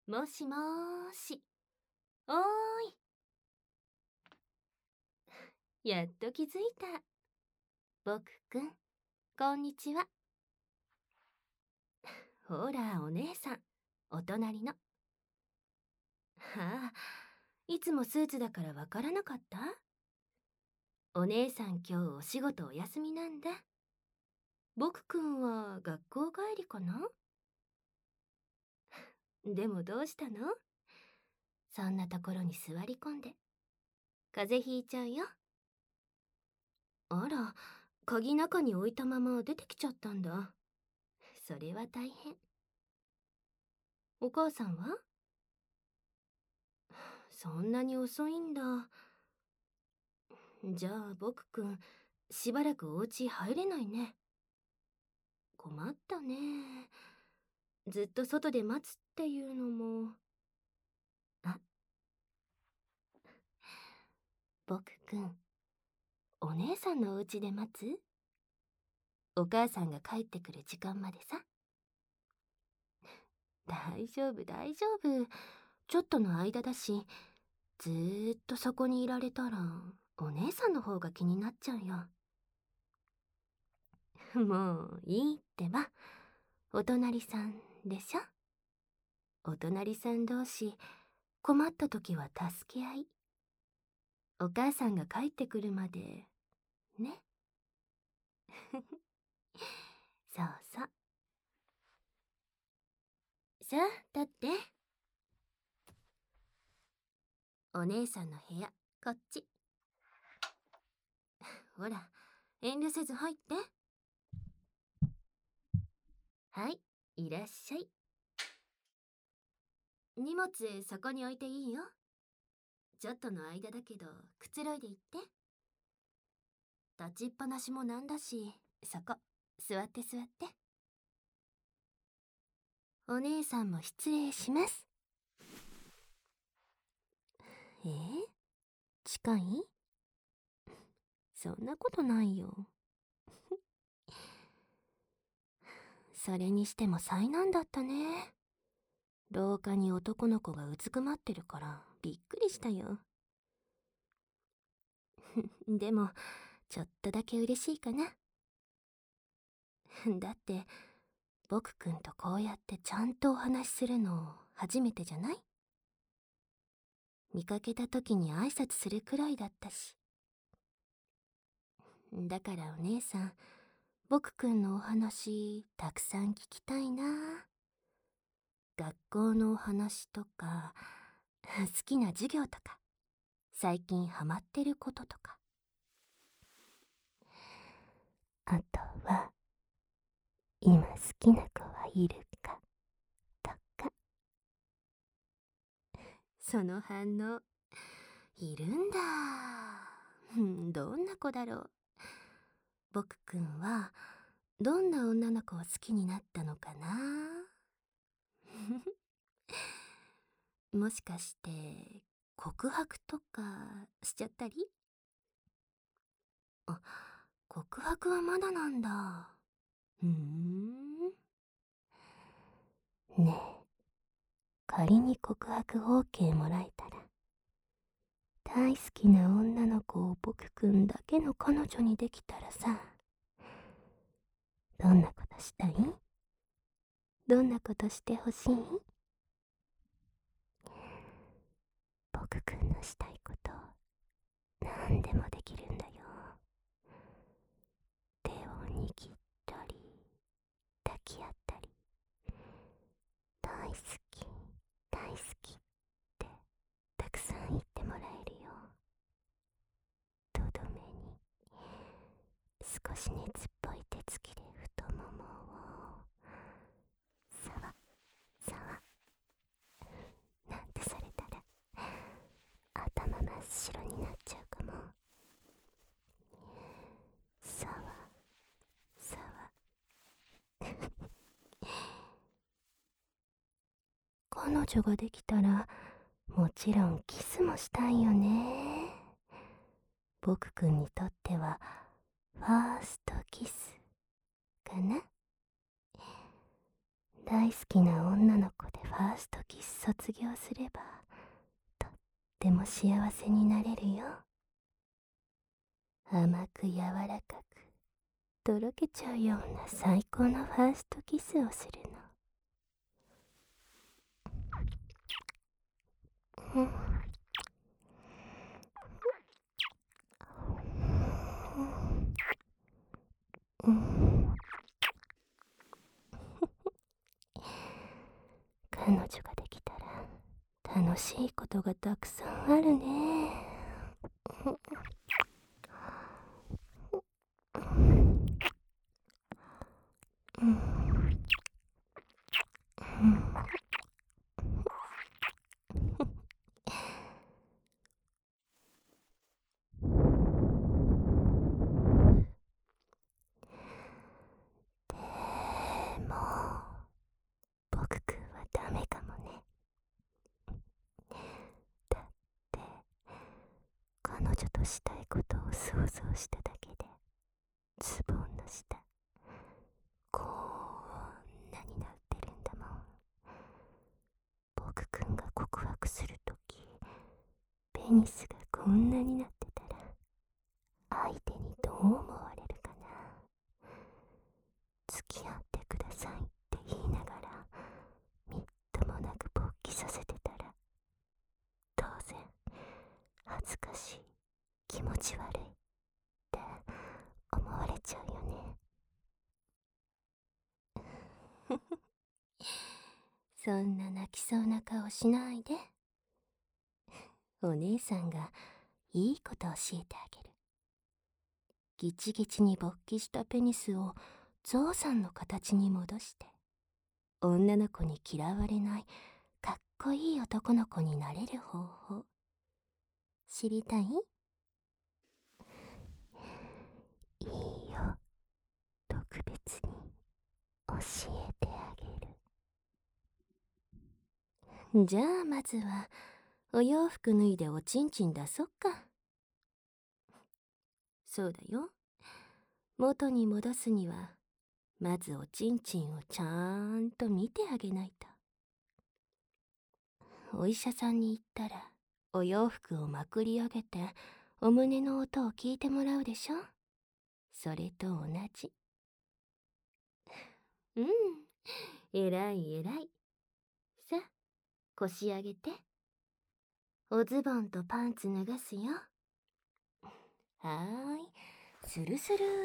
もしもーし。おーい。やっと気づいた。僕くん、こんにちは。ほら、お姉さん。お隣の。はあ、いつもスーツだからわからなかった？お姉さん今日お仕事お休みなんだ。僕くんは学校帰りかな？でもどうしたの？そんなところに座り込んで。風邪ひいちゃうよ。あら、鍵中に置いたまま出てきちゃったんだ。それは大変。お母さんは？そんなに遅いんだ。じゃあ僕くん、しばらくお家入れないね。困ったね。ずっと外で待つっていうのも。あ、僕くん、お姉さんのお家で待つ？お母さんが帰ってくる時間までさ。大丈夫大丈夫。ちょっとの間だし、ずーっとそこにいられたら、お姉さんの方が気になっちゃうよ。もういいってば。お隣さんでしょ？お隣さん同士、困った時は助け合い。お母さんが帰ってくるまで、ね。そうそう。さあ、立って。お姉さんの部屋、こっち。ほら、遠慮せず入って。はい、いらっしゃい。荷物そこに置いていいよ。ちょっとの間だけど、くつろいでいって。立ちっぱなしもなんだし、そこ、座って座って。お姉さんも失礼します。近い？そんなことないよ。それにしても災難だったね。廊下に男の子がうずくまってるからびっくりしたよ。でも、ちょっとだけ嬉しいかな。だって、僕くんとこうやってちゃんとお話しするの初めてじゃない？見かけた時に挨拶するくらいだったし。だからお姉さん、僕くんのお話たくさん聞きたいな。学校のお話とか、好きな授業とか、最近ハマってることとか。あとは、今好きな子はいるかとか。その反応、いるんだ。どんな子だろう。僕くんは、どんな女の子を好きになったのかな。もしかして、告白とかしちゃったり？あ、告白はまだなんだ。ねえ、仮に告白 OK もらえたら、大好きな女の子を僕くんだけの彼女にできたらさ、どんなことしたい？どんなことしてほしい？僕くんのしたいこと、何でもできるんだよ。手を握ったり、抱き合ったり、大好き、大好きってたくさん言ってもらえるよ。とどめに、少し熱っぽい手つきで太ももを、さわ、さわ、なんてされたら、頭真っ白になっちゃうかも。さわ、さわ。彼女ができたら、もちろんキスもしたいよね。僕くんにとっては、ファーストキスかな。 大好きな女の子でファーストキス卒業すればとっても幸せになれるよ。甘く柔らかくとろけちゃうような最高のファーストキスをするの。彼女ができたら楽しいことがたくさんあるね。でも僕くんはダメかもね。だって彼女としたいことを想像しただけでズボンの下こんなになってるんだもん。僕くんが告白するときペニスがこんなになってたら相手にどう思われるかな。付き合ってくださいって言いながらみっともなく勃起させてたら当然恥ずかしい、気持ち悪いって思われちゃうよね。そんな泣きそうな顔しないで。お姉さんがいいこと教えてあげる。ギチギチに勃起したペニスをゾウさんの形に戻して女の子に嫌われないかっこいい男の子になれる方法知りたい？いいよ、特別に教えてあげる。じゃあまずはお洋服脱いでおちんちん出そっか。そうだよ、元に戻すにはまずおちんちんをちゃんと見てあげないと。お医者さんに行ったらお洋服をまくり上げてお胸の音を聞いてもらうでしょ。それと同じ。うん、えらいえらい。さあ腰上げておズボンとパンツ脱がすよ。はーい、スルスル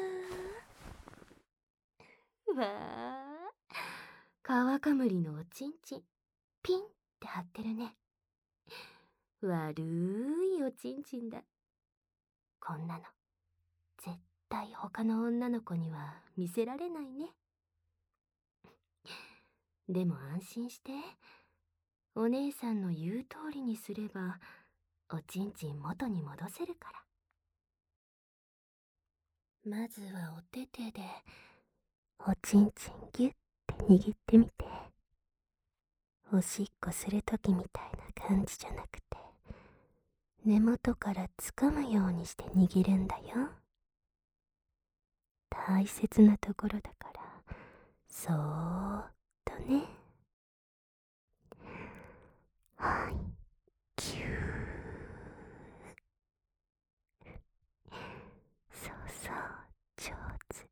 ー。わあ、川かむりのおちんちんピンって張ってるね。悪いおちんちんだ。こんなの絶対他の女の子には見せられないね。でも安心して、お姉さんの言う通りにすればおちんちん元に戻せるから。まずはお手手でおちんちんギュッて握ってみて。おしっこするときみたいな感じじゃなくて根元から掴むようにして握るんだよ。大切なところだからそーっとね。はい、キュー。そうそう、上手。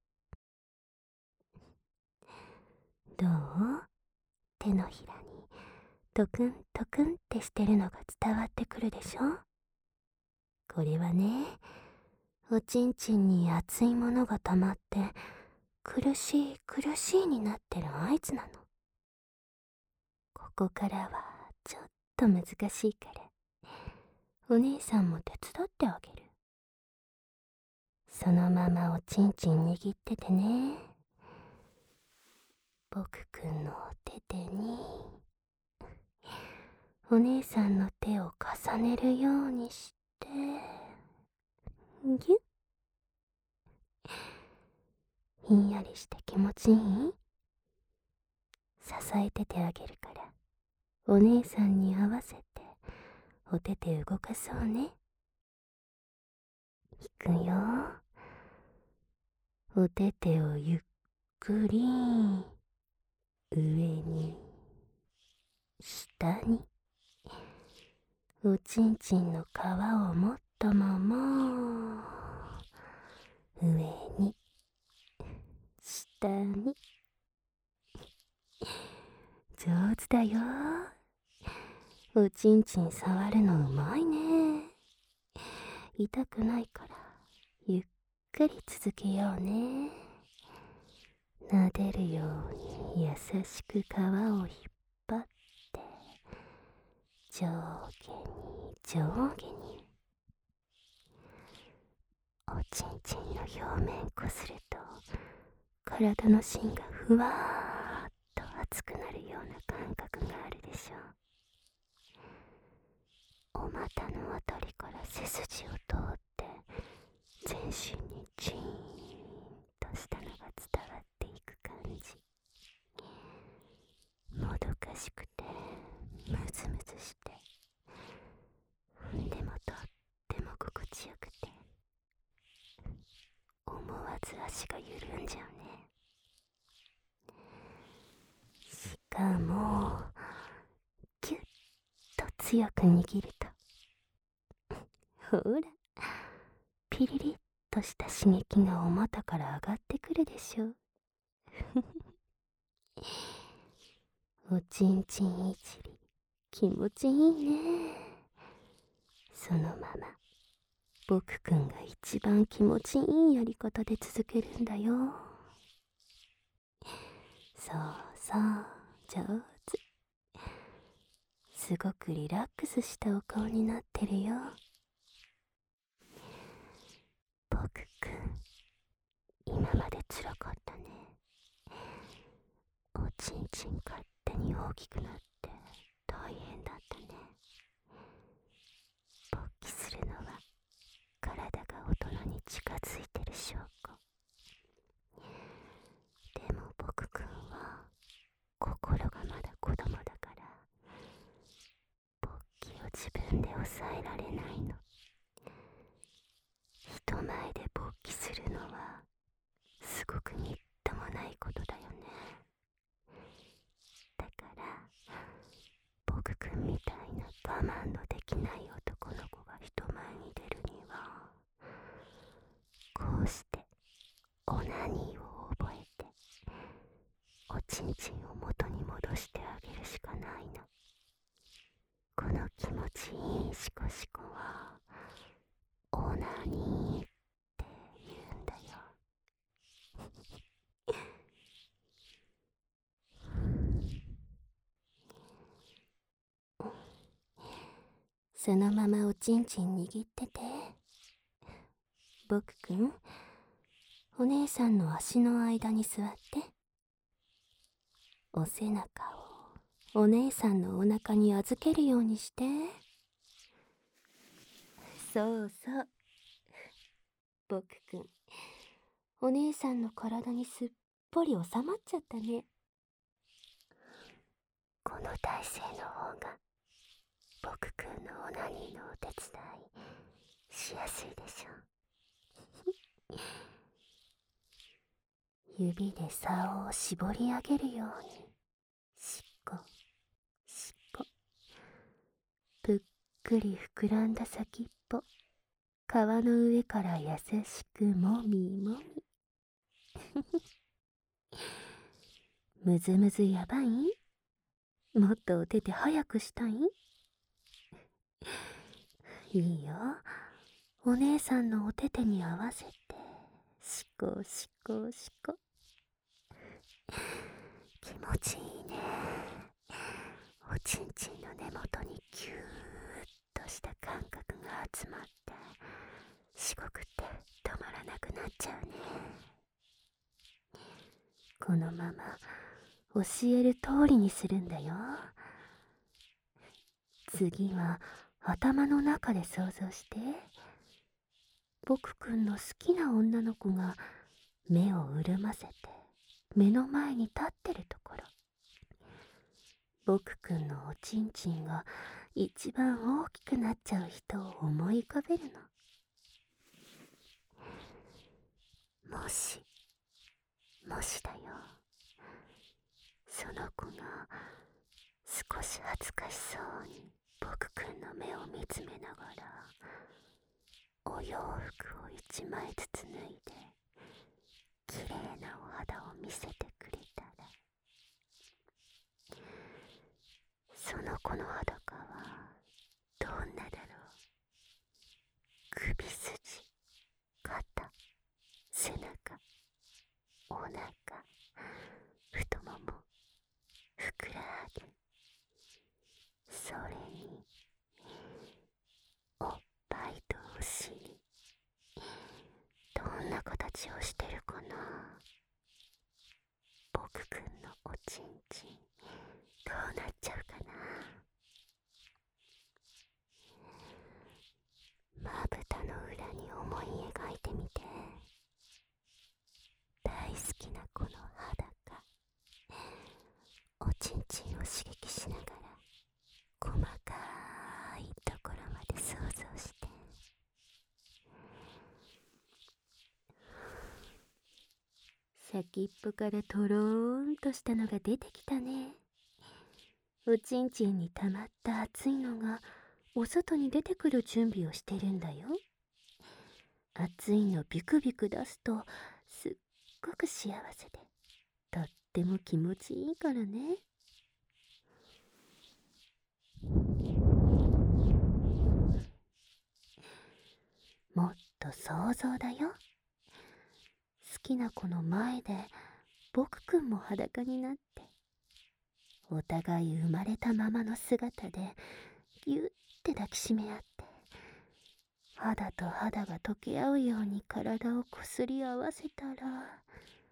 どう？手のひらにトクントクンってしてるのが伝わってくるでしょ。これはね、おちんちんに熱いものが溜まって苦しい苦しいになってる合図なの。ここからはちょっと難しいからお姉さんも手伝ってあげる。そのままおちんちん握っててね。僕くんのお手手にお姉さんの手を重ねるようにしてギュッ。ひんやりして気持ちいい？支えててあげるからお姉さんに合わせてお手手動かそうね。いくよ。お手手をゆっくり上に、下に、おちんちんの皮を持ったまま、上に、下に。上手だよ。おちんちん触るのうまいね。痛くないからゆっくり続けようね。撫でるように優しく皮を引っ張って、上下に上下に。おちんちんの表面こすると体の芯がふわーっと熱くなるような感覚があるでしょう。お股のあたりから背筋を通って全身にジーンとしたのが伝わっていく感じ。もどかしくてムズムズして、でもとっても心地よくて、思わず足が緩んじゃうね。しかもキュッと強く握ると、ほらピリリッとした刺激がお股から上がってくるでしょ。おちんちんいじり気持ちいいね。そのまま僕くんが一番気持ちいいやり方で続けるんだよ。そうそう、上手。すごくリラックスしたお顔になってるよ。僕くん、今までつらかったね。おちんちん勝手に大きくなって大変だったね。勃起するのは体が大人に近づいてる証拠。でも僕くんは心がまだ子供だから、勃起を自分で抑えられないの。人前で勃起するのはすごくみっともないことだよね。だから僕くんみたいな我慢のできない男の子が人前に出るには、こうしてオナニーを覚えておちんちんを元に戻してあげるしかないの。この気持ちいいシコシコはオナニーって言うんだよ。そのままおちんちん握ってて。僕くん、お姉さんの足の間に座って。お背中をお姉さんのお腹に預けるようにして。そうそう。僕くん、お姉さんの体にすっぽり収まっちゃったね。この体勢の方が僕くんのオナニーのお手伝いしやすいでしょ。指で竿を絞り上げるように、しっこしっこ。ぷっくり膨らんだ先っぽ、皮の上から優しくもみもみ。むずむずやばい？もっとお手手早くしたい？いいよ。お姉さんのお手手に合わせて、しこしこしこ。気持ちいいね。おちんちんの根元にギューッとした感覚が集まって、しごくって止まらなくなっちゃうね。このまま教える通りにするんだよ。次は頭の中で想像して、僕くんの好きな女の子が目を潤ませて目の前に立ってるところ、僕くんのおちんちんが一番大きくなっちゃう人を思い浮かべるの。もしだよ、 その子が少し恥ずかしそうに僕くんの目を見つめながら、お洋服を一枚ずつ脱いで綺麗なお肌を見せてくれたら、その子の裸はどんなだろう。首筋、肩、背中、お腹、太もも、ふくらはぎ、それにおっぱいとお尻、どんな形をしてるかな。僕くんのおちんちんどうなっちゃうかな。まぶたの裏に思い描いてみて。大好きなこの裸、おちんちんを刺激しながら細かいところまで想像して、先っぽからとろーんとしたのが出てきたね。おちんちんに溜まった熱いのがお外に出てくる準備をしてるんだよ。熱いのビクビク出すとすっごく幸せで、とっても気持ちいいからね。もっと想像だよ。好きな子の前で僕くんも裸になって、お互い生まれたままの姿でぎゅって抱きしめ合って、肌と肌が溶け合うように体をこすり合わせたら、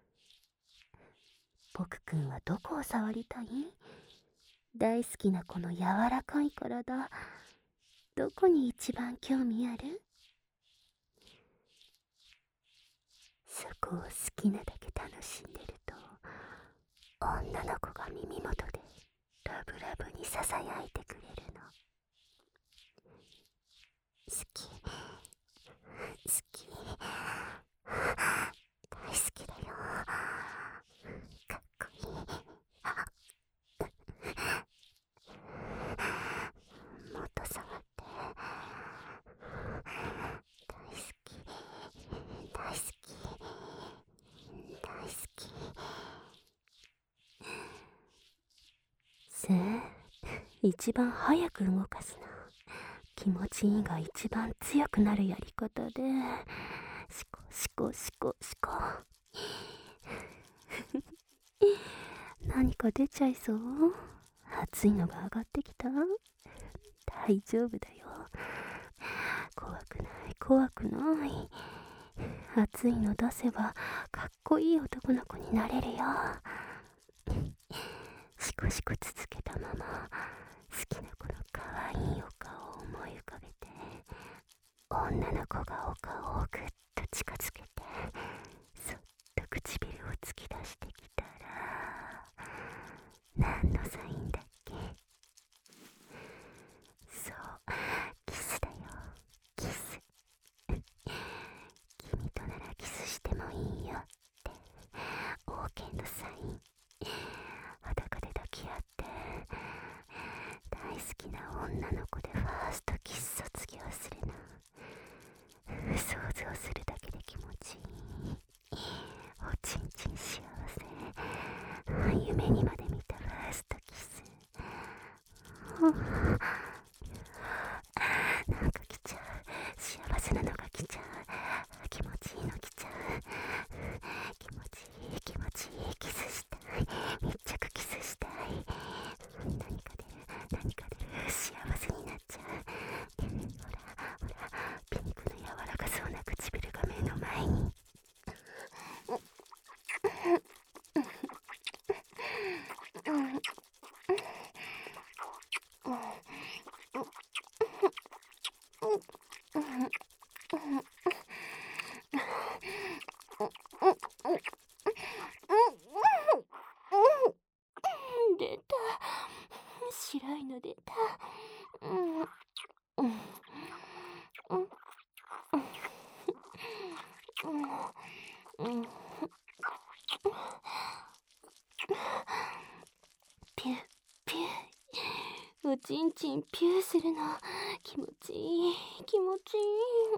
僕くんはどこを触りたい？大好きなこの柔らかい体、どこに一番興味ある？そこを好きなだけ楽しんでると、女の子が耳元でラブラブにささやいてくれるの。好き、好き、大好きだよ。かっこいい。もっと触って。大好き、大好き、大好き。さあ、一番早く動かすの。気持ちいいが一番強くなるやり方で、シコシコシコシコ。何か出ちゃいそう？熱いのが上がってきた？大丈夫だよ。怖くない、怖くない。熱いの出せばかっこいい男の子になれるよ。シコシコ続けたまま、好きな子の可愛いお顔を思い浮かべて、女の子がお顔をぐっと近づけて、そっと唇を突き出してきたら、何のサインだっけ？そう、キスだよ、キス。君とならキスしてもいいよって OK のサイン。裸で抱き合って、大好きな女の子でファーストキス卒業するの。想像するだけで気持ちいい。おちんちん幸せ。夢にまで見たファーストキス。なんか来ちゃう。幸せなのが来ちゃう。気持ちいいの来ちゃう。気持ちいい、気持ちいい。キスしたい。密着キスしたい。何か出る、何か出る。幸せになっちゃう。ほら、ほら、ピンクの柔らかそうな唇が目の前に。出た。白いの出た。 ちんちんピューするの気持ちいい気持ちいい。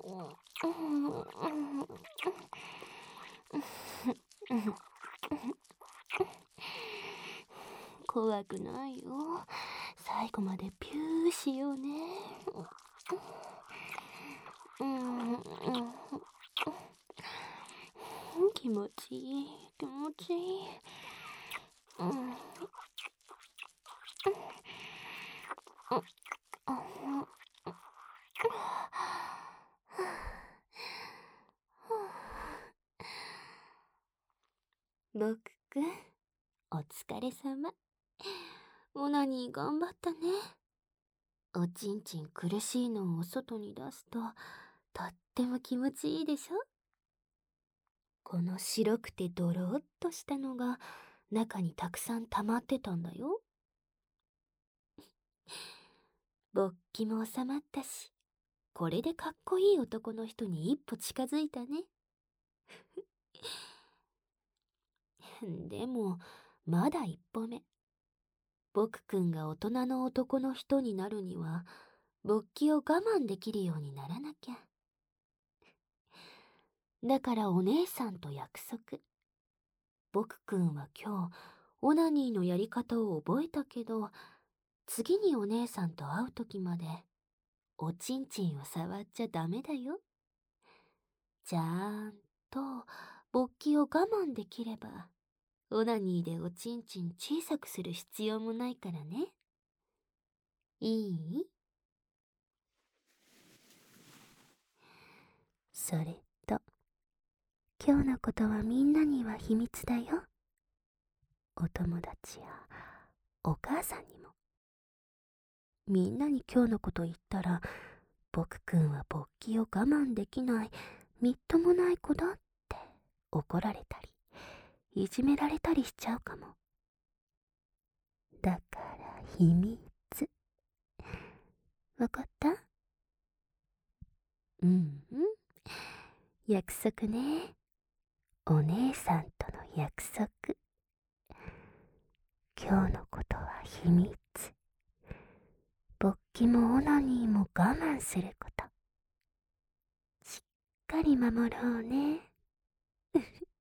怖くないよ。最後までピューしようね。気持ちいい気持ちいい。僕くん、お疲れ様。オナニー頑張ったね。おちんちん苦しいのを外に出すと、とっても気持ちいいでしょ。この白くてドローっとしたのが中にたくさん溜まってたんだよ。勃起も収まったし、これでかっこいい男の人に一歩近づいたね。でも、まだ一歩目。僕くんが大人の男の人になるには、勃起を我慢できるようにならなきゃ。だからお姉さんと約束。僕くんは今日、オナニーのやり方を覚えたけど、次にお姉さんと会う時まで、おちんちんを触っちゃダメだよ。ちゃんと勃起を我慢できれば、オナニーでおちんちん小さくする必要もないからね。いい？それと、今日のことはみんなには秘密だよ。お友達やお母さんにも。みんなに今日のこと言ったら、僕くんは勃起を我慢できない、みっともない子だって怒られたり、いじめられたりしちゃうかも。だから秘密。わかった？約束ね。お姉さんとの約束。今日のことは秘密。勃起もオナニーも我慢すること。しっかり守ろうね。